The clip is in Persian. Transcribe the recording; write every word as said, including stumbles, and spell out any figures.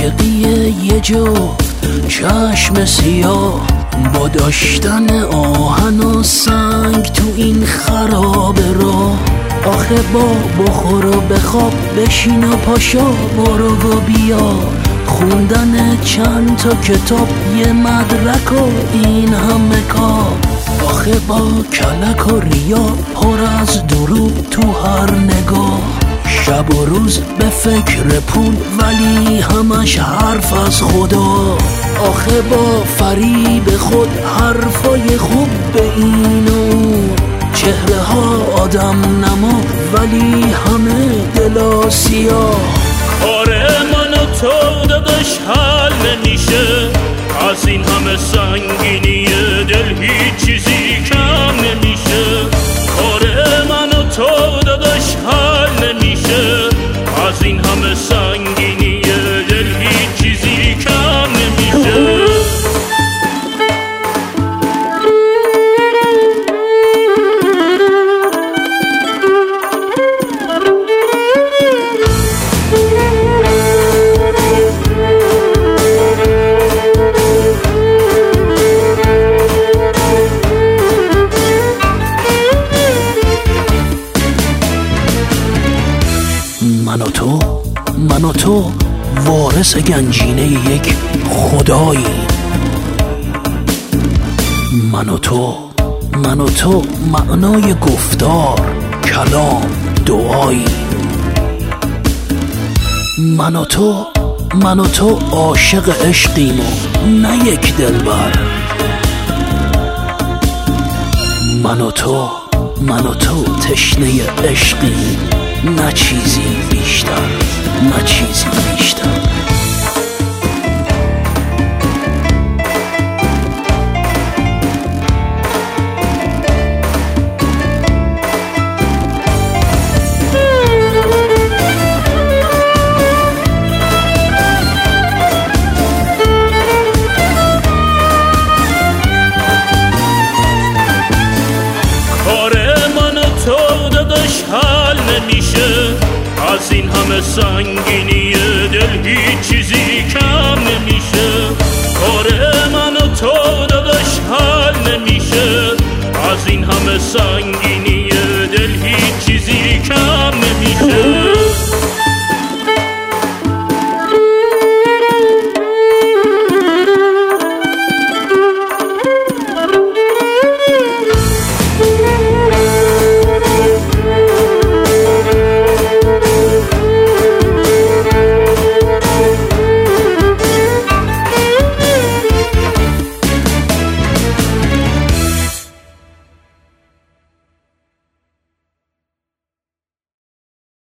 عاشقی یه جو چشم سیاه با داشتن آهن و سنگ تو این خرابه راه. آخه با بخور و بخواب بشین و پاشا برو و بیا، خوندن چند تا کتاب یه مدرک و این همه کار. آخه با کلک و ریا پر از دروغ تو هر نگاه، شب و روز به فکر پول ولی همش حرف از خدا. آخه با فریب خود حرفای خوب به این و اون، چهره ها آدم نما ولی همه دلا سیاه. کار من و تو داداش حل نمیشه، از این همه سنگینی دل هیچ چیزی کم نمیشه. کار من و تو داداش حل نمیشه، از این همه سنگینی دل هیچ چیزی کم نمیشه. من و تو من و تو وارث گنجینه یک خدایی. من و تو من و تو معنای گفتار کلام دعایی. من و تو من و تو عاشق عشقیم و نه یک دلبر. من و تو من و تو تشنه عشقیم، نه چیزی بیشتر، نه چیزی بیشتر. کار من و تو داداش حل نمیشه، از این همه سنگ